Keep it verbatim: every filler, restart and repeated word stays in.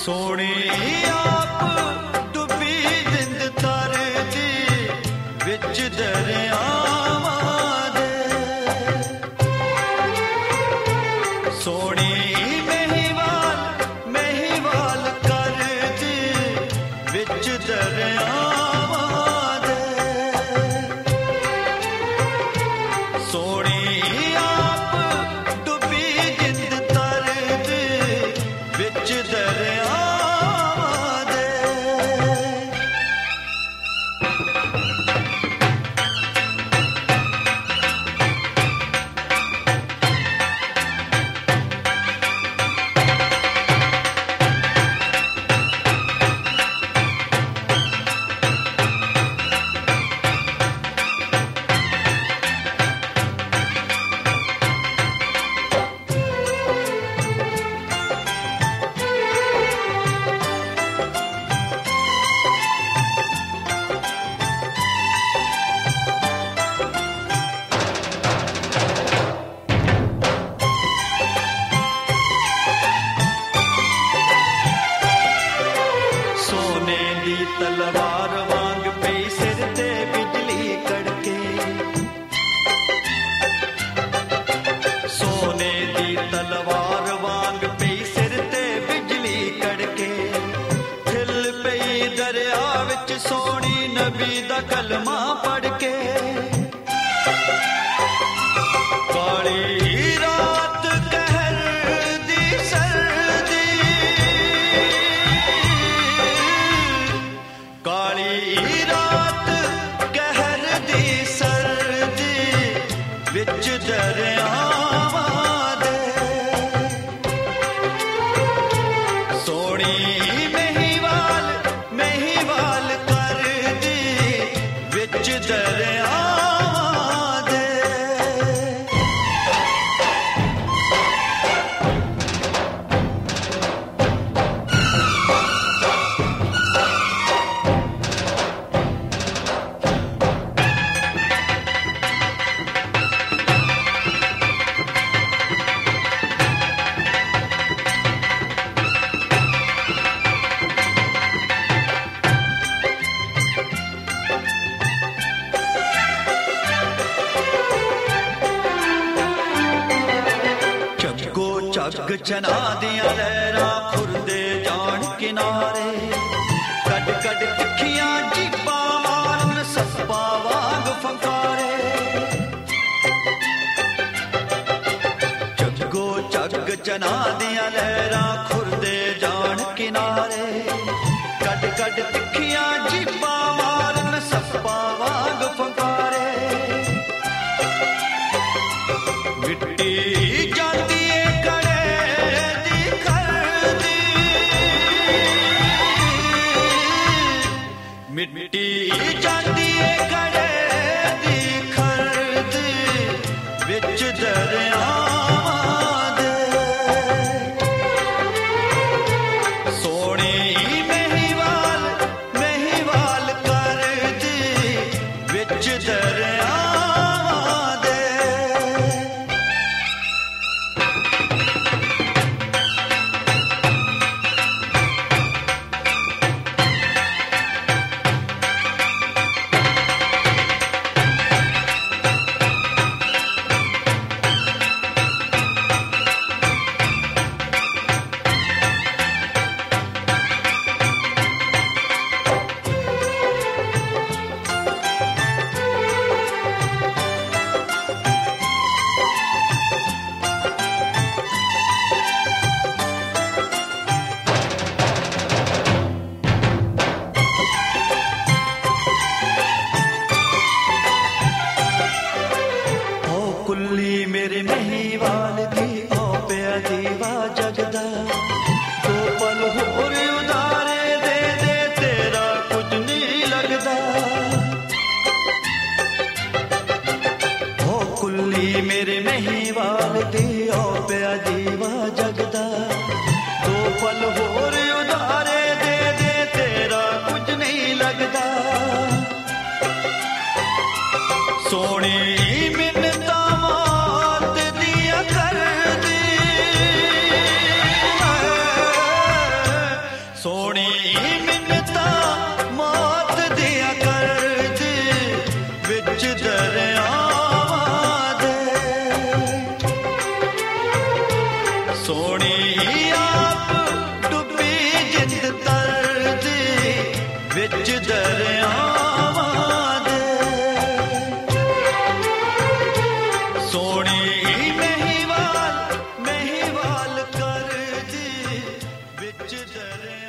ਸੋਹਣੀ ਆਪ ਡੁੱਬੀ ਜਿੰਦ ਤਰਦੀ ਵਿੱਚ ਦਰਿਆਵਾਂ ਦੇ। ਸੋਹਣੀ ਮਹੀਵਾਲ ਮਹੀਵਾਲ ਕਰਦੀ ਵਿੱਚ ਦਰਿਆਵਾਂ ਦੇ। ਸੋਹਣੀ ਆਪ ਡੁੱਬੀ ਜਿੰਦ ਤਰਦੀ ਵਿੱਚ ਦਰਿਆਵਾਂ ਦੇ। ਤਲਵਾਰ ਵਾਂਗ ਪਈ ਸਿਰ ਤੇ ਬਿਜਲੀ ਕੜਕੇ। ਸੋਨੇ ਦੀ ਤਲਵਾਰ ਵਾਂਗ ਪਈ ਸਿਰ ਤੇ ਬਿਜਲੀ ਕੜਕੇ। ਹਿੱਲ ਪਈ ਦਰਿਆ ਵਿੱਚ ਸੋਹਣੀ ਨਬੀ ਦਾ ਕਲਮਾ ਪੜ੍ਹ ਕੇ। ਕਾਲੀ ਰਾਤ ਕਹਿਰ ਦੀ ਸਰਦੀ, ਕਾਲੀ ਰਾਤ ਕਹਿਰ ਦੀ ਸਰਦੀ ਵਿੱਚ ਦਰਿਆਵਾਂ ਦੇ। ਸੋਹਣੀ ਮਹੀਵਾਲ ਮਹੀਵਾਲ ਕਰਦੀ ਵਿੱਚ ਦਰਿਆਵਾਂ ਦੇ। ਜੱਗ ਚਨਾ ਦੀਆਂ ਲਹਿਰਾਂ ਖੁਰਦੇ ਜਾਣ ਕਿਨਾਰੇ। ਕੱਢ ਕੱਢ ਤਿੱਖੀਆਂ ਜੀਪਾਂ ਮਾਰਨ ਸੱਪਾਂ ਵਾਂਗ ਫੰਕਾਰੇ। ਜੱਗੋ ਜੱਗ ਚਨਾ ਦੀਆਂ ਲਹਿਰਾਂ ਖੁਰਦੇ ਜਾਣ ਕਿਨਾਰੇ। ਕੱਢ ਕੱਢ ਤਿੱਖੀਆਂ ਜੀਪਾਂ ਮਾਰਨ ਸੱਪਾਂ ਵਾਂਗ ਫੰਕਾਰੇ। ਮਿੱਟੀ ਜਾਂਦੀ ਏ ਮਿੱਟੀ ਜਾਂਦੀ ਏ ਘੜੇ ਦੀ ਖਰਦੀ ਵਿੱਚ ਦਰਿਆਵਾਂ ਦੇ। ਸੋਹਣੀ ਮਹੀਵਾਲ ਮਹੀਵਾਲ ਕਰਦੀ ਵਿੱਚ ਦਰਿਆਵਾਂ ਦੇ। ਮੇਰੇ ਮਹੀਵਾਲ ਦੀ ਓ ਪਿਆ ਦੀਵਾ ਜਗਦਾ। ਦੋ ਪਲ ਹੋਰ ਉਦਾਰੇ ਦੇ ਦੇ ਤੇਰਾ ਕੁਝ ਨਹੀਂ ਲੱਗਦਾ। ਓ ਕੁੱਲੀ ਮੇਰੇ ਮਹੀਵਾਲ ਦੀ ਓ ਪਿਆ ਦੀਵਾ ਜਗਦਾ। ਦੋ ਪਲ ਹੋਰ ਉਦਾਰੇ ਦੇ ਦੇ ਤੇਰਾ ਕੁਝ ਨਹੀਂ ਲੱਗਦਾ। ਸੋਹਣੀ ਮਿੰਨਤਾਂ बिच दरिया